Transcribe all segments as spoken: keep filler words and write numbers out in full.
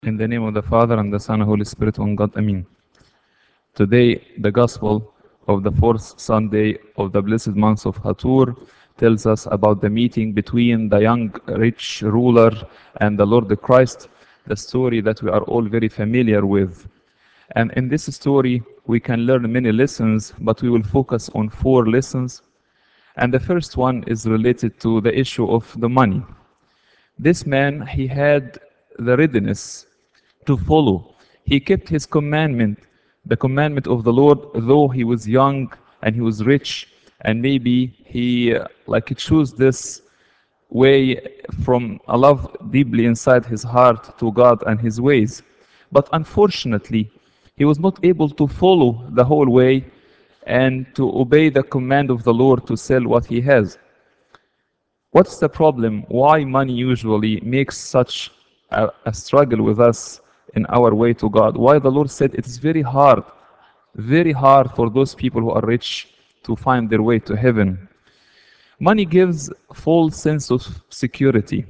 In the name of the Father, and the Son, and Holy Spirit, one God, Amen. Today, the Gospel of the fourth Sunday of the blessed month of Hatur tells us about the meeting between the young rich ruler and the Lord Christ, the story that we are all very familiar with. And in this story, we can learn many lessons, but we will focus on four lessons. And the first one is related to the issue of the money. This man, he had the readiness to follow. He kept his commandment, the commandment of the Lord, though he was young and he was rich, and maybe he uh, like chose this way from a love deeply inside his heart to God and his ways. But unfortunately, he was not able to follow the whole way and to obey the command of the Lord to sell what he has. What's the problem? Why money usually makes such a, a struggle with us in our way to God? Why the Lord said it is very hard, very hard for those people who are rich to find their way to heaven. Money gives false sense of security.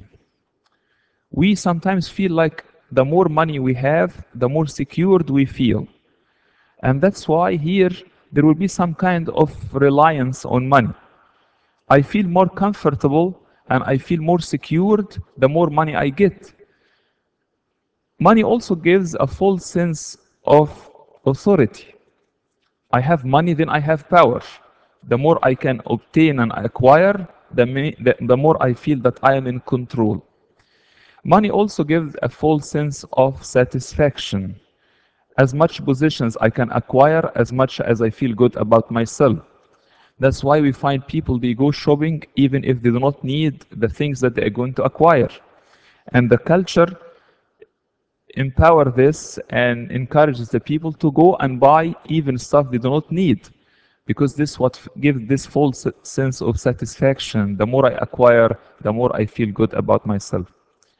We sometimes feel like the more money we have, the more secured we feel. And that's why here there will be some kind of reliance on money. I feel more comfortable and I feel more secured the more money I get. Money also gives a false sense of authority. I have money, then I have power. The more I can obtain and acquire, the, ma- the, the more I feel that I am in control. Money also gives a false sense of satisfaction. As much possessions I can acquire, as much as I feel good about myself. That's why we find people, they go shopping even if they do not need the things that they are going to acquire. And the culture empower this and encourages the people to go and buy even stuff they do not need, because this what gives this false sense of satisfaction. The more I acquire, the more I feel good about myself.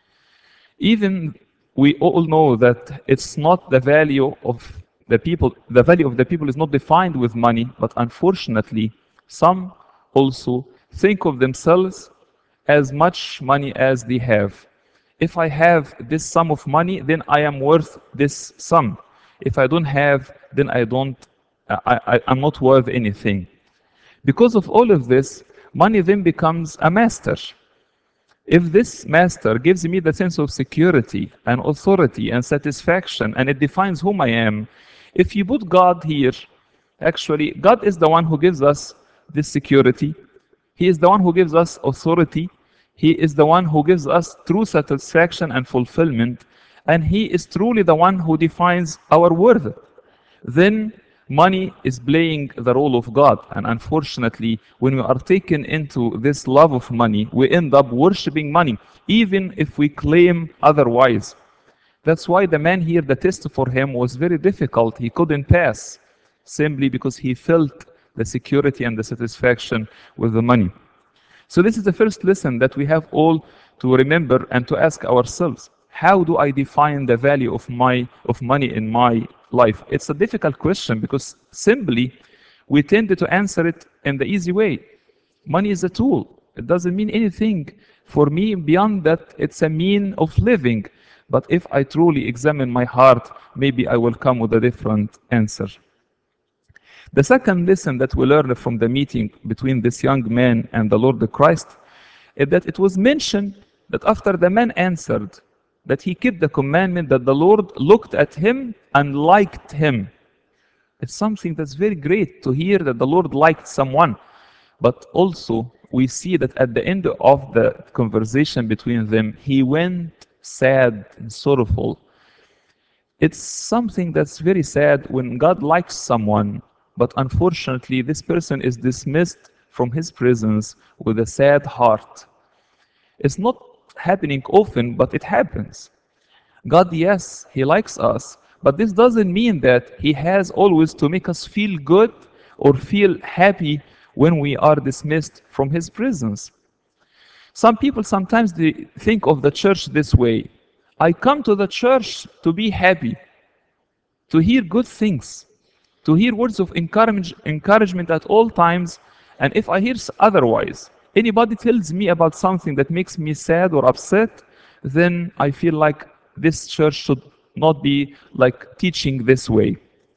Even we all know that it's not the value of the people, the value of the people is not defined with money, but unfortunately, some also think of themselves as much money as they have. If I have this sum of money, then I am worth this sum. If I don't have, then I don't, I, I, I'm not worth anything. Because of all of this, money then becomes a master. If this master gives me the sense of security and authority and satisfaction, and it defines whom I am, if you put God here, actually, God is the one who gives us this security. He is the one who gives us authority. He is the one who gives us true satisfaction and fulfillment. And He is truly the one who defines our worth. Then money is playing the role of God. And unfortunately, when we are taken into this love of money, we end up worshiping money, even if we claim otherwise. That's why the man here, the test for him was very difficult. He couldn't pass simply because he felt the security and the satisfaction with the money. So this is the first lesson that we have all to remember and to ask ourselves. How do I define the value of my of money in my life? It's a difficult question because simply we tend to answer it in the easy way. Money is a tool. It doesn't mean anything for me beyond that it's a mean of living. But if I truly examine my heart, maybe I will come with a different answer. The second lesson that we learn from the meeting between this young man and the Lord Christ is that it was mentioned that after the man answered, that he kept the commandment, that the Lord looked at him and liked him. It's something that's very great to hear that the Lord liked someone. But also, we see that at the end of the conversation between them, he went sad and sorrowful. It's something that's very sad when God likes someone, but unfortunately, this person is dismissed from his presence with a sad heart. It's not happening often, but it happens. God, yes, He likes us, but this doesn't mean that He has always to make us feel good or feel happy when we are dismissed from His presence. Some people sometimes they think of the church this way. I come to the church to be happy, to hear good things, to hear words of encourage, encouragement at all times, and if I hear otherwise, anybody tells me about something that makes me sad or upset, then I feel like this church should not be like teaching this way.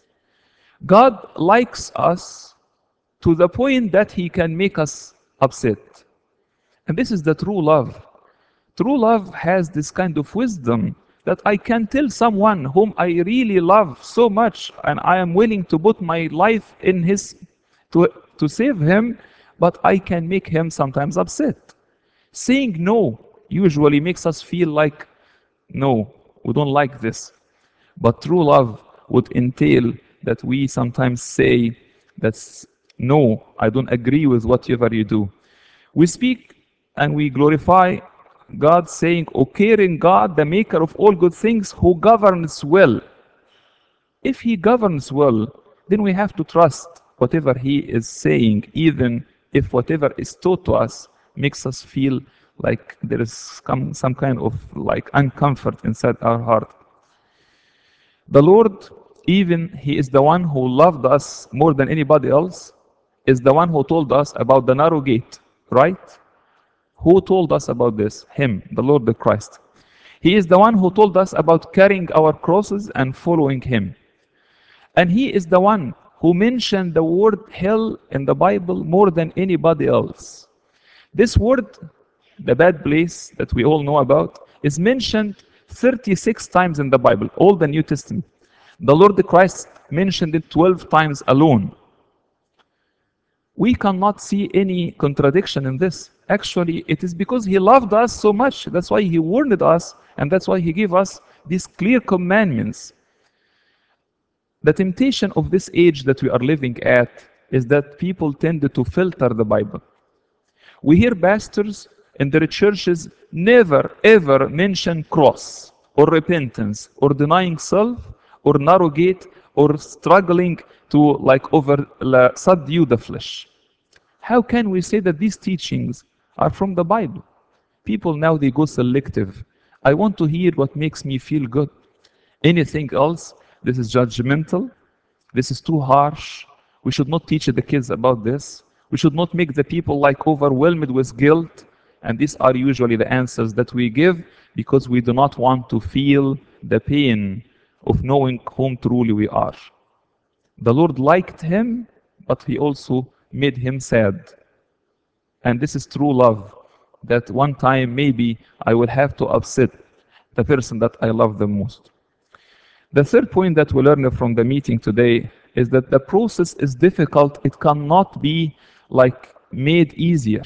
God likes us to the point that he can make us upset. And this is the true love. True love has this kind of wisdom that I can tell someone whom I really love so much and I am willing to put my life in his to to save him, but I can make him sometimes upset. Saying no usually makes us feel like no, we don't like this. But true love would entail that we sometimes say that's no, I don't agree with whatever you do. We speak and we glorify God, saying, O caring God, the maker of all good things, who governs well. If he governs well, then we have to trust whatever he is saying, even if whatever is taught to us makes us feel like there is some, some kind of like uncomfort inside our heart. The Lord, even he is the one who loved us more than anybody else, is the one who told us about the narrow gate, right? Who told us about this? Him, the Lord the Christ. He is the one who told us about carrying our crosses and following him. And he is the one who mentioned the word hell in the Bible more than anybody else. This word, the bad place that we all know about, is mentioned thirty-six times in the Bible, all the New Testament. The Lord Christ mentioned it twelve times alone. We cannot see any contradiction in this. Actually, it is because he loved us so much. That's why he warned us, and that's why he gave us these clear commandments. The temptation of this age that we are living at is that people tend to filter the Bible. We hear pastors in their churches never ever mention cross or repentance or denying self or narrow gate or struggling to like over la, subdue the flesh. How can we say that these teachings are from the Bible? People now they go selective. I want to hear what makes me feel good. Anything else, this is judgmental. This is too harsh. We should not teach the kids about this. We should not make the people like overwhelmed with guilt. And these are usually the answers that we give because we do not want to feel the pain of knowing whom truly we are. The Lord liked him, but he also made him sad. And this is true love, that one time maybe I will have to upset the person that I love the most. The third point that we learn from the meeting today is that the process is difficult. It cannot be like made easier.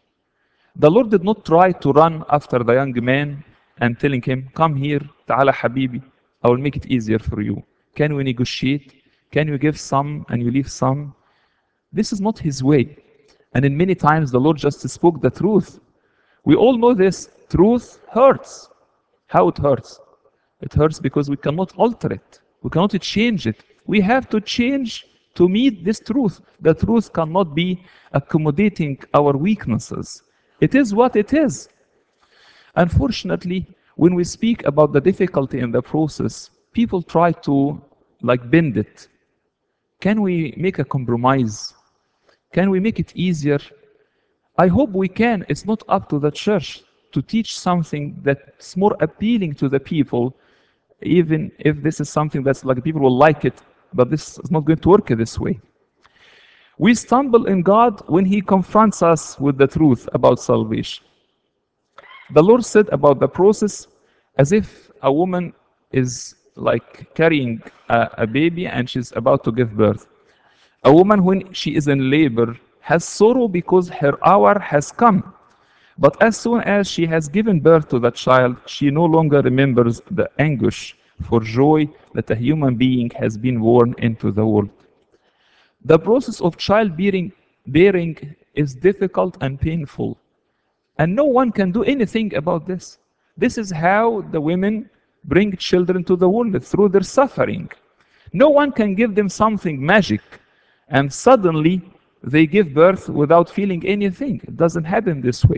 The Lord did not try to run after the young man and telling him, come here, ta'ala habibi, I will make it easier for you. Can we negotiate? Can you give some and you leave some? This is not his way. And in many times the Lord just spoke the truth. We all know this. Truth hurts. How it hurts? It hurts because we cannot alter it. We cannot change it. We have to change to meet this truth. The truth cannot be accommodating our weaknesses. It is what it is. Unfortunately, when we speak about the difficulty in the process, people try to like bend it. Can we make a compromise? Can we make it easier? I hope we can. It's not up to the church to teach something that's more appealing to the people, even if this is something that's like people will like it, but this is not going to work this way. We stumble in God when he confronts us with the truth about salvation. The Lord said about the process as if a woman is like carrying a, a baby and she's about to give birth. A woman, when she is in labor, has sorrow because her hour has come. But as soon as she has given birth to the child, she no longer remembers the anguish for joy that a human being has been born into the world. The process of childbearing bearing is difficult and painful. And no one can do anything about this. This is how the women bring children to the world, through their suffering. No one can give them something magic and suddenly they give birth without feeling anything. It doesn't happen this way.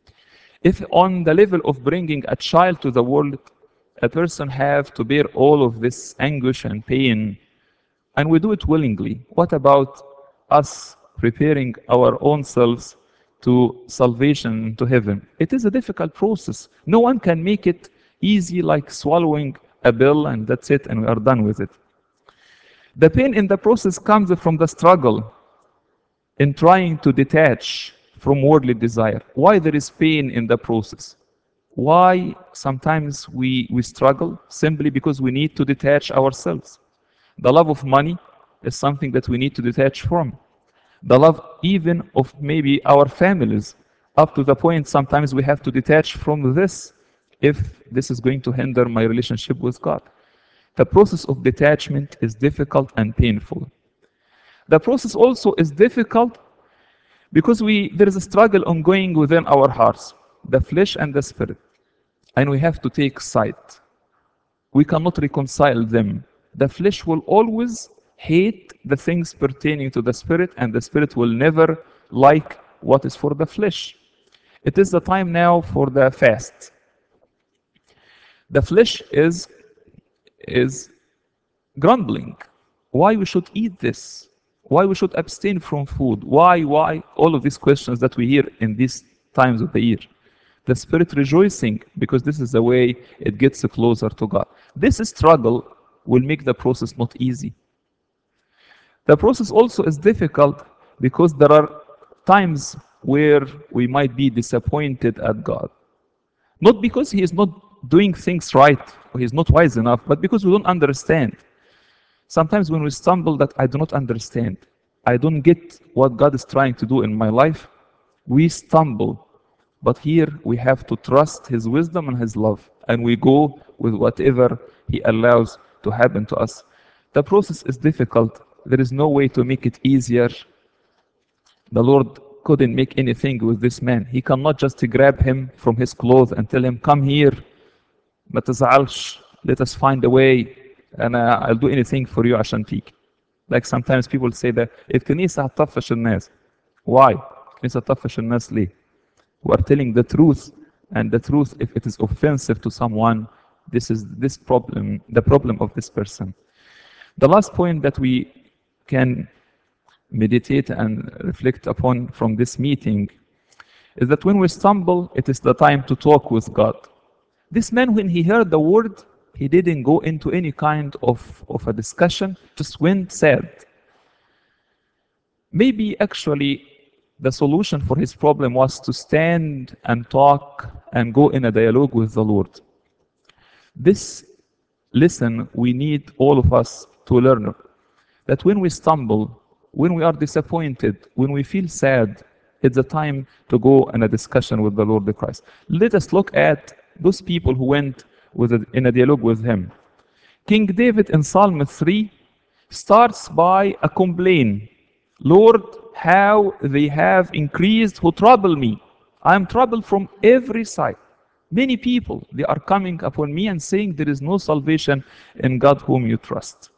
If on the level of bringing a child to the world, a person have to bear all of this anguish and pain, and we do it willingly, what about us preparing our own selves to salvation, to heaven? It is a difficult process. No one can make it easy like swallowing a pill and that's it and we are done with it. The pain in the process comes from the struggle in trying to detach from worldly desire. Why there is pain in the process? Why sometimes we, we struggle? Simply because we need to detach ourselves. The love of money is something that we need to detach from. The love even of maybe our families, up to the point sometimes we have to detach from this if this is going to hinder my relationship with God. The process of detachment is difficult and painful. The process also is difficult because we there is a struggle ongoing within our hearts, the flesh and the spirit, and we have to take side. We cannot reconcile them. The flesh will always hate the things pertaining to the spirit, and the spirit will never like what is for the flesh. It is the time now for the fast. The flesh is is grumbling. Why we should eat this? Why we should abstain from food? Why, why? All of these questions that we hear in these times of the year. The spirit rejoicing because this is the way it gets closer to God. This struggle will make the process not easy. The process also is difficult because there are times where we might be disappointed at God. Not because He is not doing things right or He is not wise enough, but because we don't understand. Sometimes when we stumble that I do not understand, I don't get what God is trying to do in my life, we stumble. But here we have to trust His wisdom and His love, and we go with whatever He allows to happen to us. The process is difficult. There is no way to make it easier. The Lord couldn't make anything with this man. He cannot just grab him from his clothes and tell him, come here, ما تزعلش, let us find a way, and uh, I'll do anything for you عشان تيجي. Like sometimes people say that الكنيسة هتطفش الناس. Why? الكنيسة هتطفش الناس ليه? We are telling the truth, and the truth, if it is offensive to someone, this is this problem, the problem of this person. The last point that we can meditate and reflect upon from this meeting is that when we stumble, it is the time to talk with God. This man, when he heard the word, he didn't go into any kind of, of a discussion, just went sad. Maybe actually the solution for his problem was to stand and talk and go in a dialogue with the Lord. This lesson we need all of us to learn that when we stumble, when we are disappointed, when we feel sad, it's a time to go in a discussion with the Lord Christ. Let us look at those people who went with a, in a dialogue with him. King David in Psalm three starts by a complaint. Lord, how they have increased who trouble me. I am troubled from every side. Many people, they are coming upon me and saying there is no salvation in God whom you trust.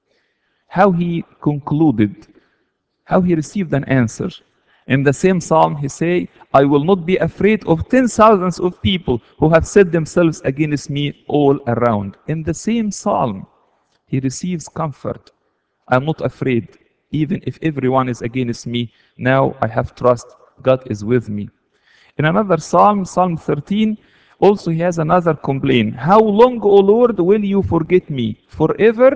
How he concluded, how he received an answer. In the same psalm, he say, I will not be afraid of ten thousands of people who have set themselves against me all around. In the same psalm, he receives comfort. I'm not afraid, even if everyone is against me. Now I have trust. God is with me. In another psalm, Psalm thirteen, also he has another complaint. How long, O Lord, will you forget me? Forever?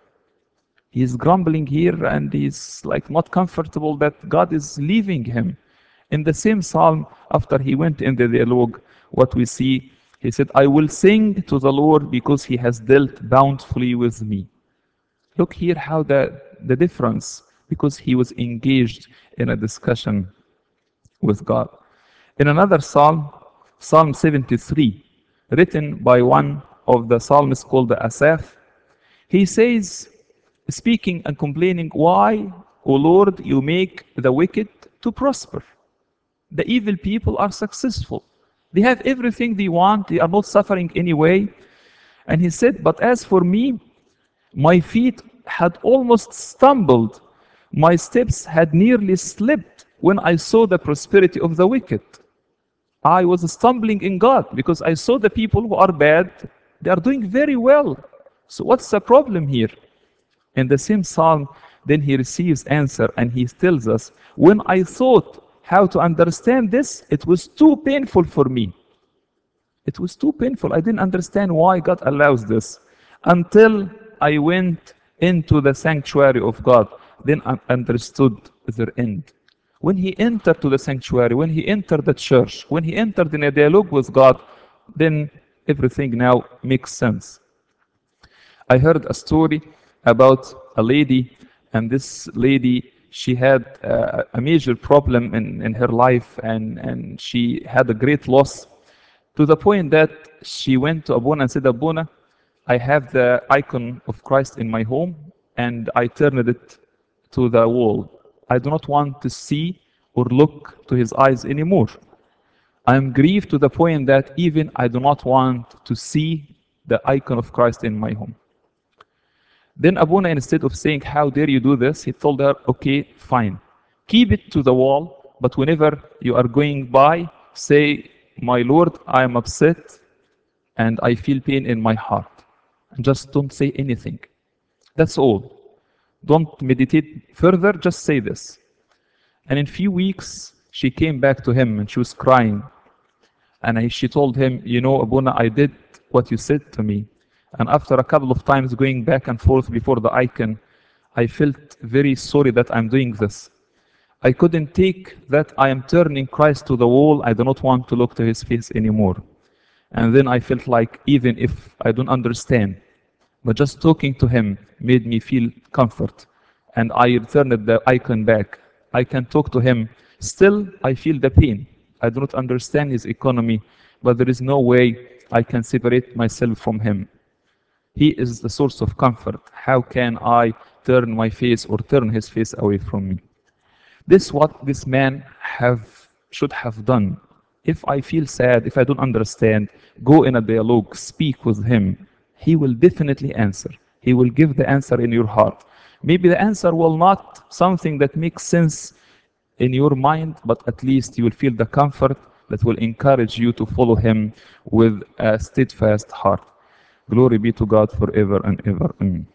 He's grumbling here and he's like not comfortable that God is leaving him. In the same psalm, after he went in the dialogue, what we see, he said, I will sing to the Lord because he has dealt bountifully with me. Look here how the, the difference, because he was engaged in a discussion with God. In another psalm, Psalm seventy-three, written by one of the psalmists called the Asaph, he says, speaking and complaining, why, O Lord, you make the wicked to prosper? The evil people are successful. They have everything they want. They are not suffering anyway. And he said, but as for me, my feet had almost stumbled. My steps had nearly slipped when I saw the prosperity of the wicked. I was stumbling in God because I saw the people who are bad, they are doing very well. So what's the problem here? In the same psalm, then he receives answer and he tells us, when I thought how to understand this, it was too painful for me. It was too painful. I didn't understand why God allows this until I went into the sanctuary of God. Then I understood their end. When he entered to the sanctuary, when he entered the church, when he entered in a dialogue with God, then everything now makes sense. I heard a story about a lady, and this lady, she had uh, a major problem in, in her life, and, and she had a great loss to the point that she went to Abuna and said, Abuna, I have the icon of Christ in my home, and I turned it to the wall. I do not want to see or look to his eyes anymore. I am grieved to the point that even I do not want to see the icon of Christ in my home. Then Abuna, instead of saying, how dare you do this, he told her, okay, fine. Keep it to the wall, but whenever you are going by, say, my Lord, I am upset and I feel pain in my heart. And just don't say anything. That's all. Don't meditate further, just say this. And in few weeks, she came back to him and she was crying. And I, she told him, you know, Abuna, I did what you said to me. And after a couple of times going back and forth before the icon, I felt very sorry that I'm doing this. I couldn't take that I am turning Christ to the wall. I do not want to look to his face anymore. And then I felt like even if I don't understand, but just talking to him made me feel comfort. And I returned the icon back. I can talk to him. Still, I feel the pain. I do not understand his economy, but there is no way I can separate myself from him. He is the source of comfort. How can I turn my face or turn his face away from me? This is what this man have should have done. If I feel sad, if I don't understand, go in a dialogue, speak with him. He will definitely answer. He will give the answer in your heart. Maybe the answer will not something that makes sense in your mind, but at least you will feel the comfort that will encourage you to follow him with a steadfast heart. Glory be to God forever and ever. Amen.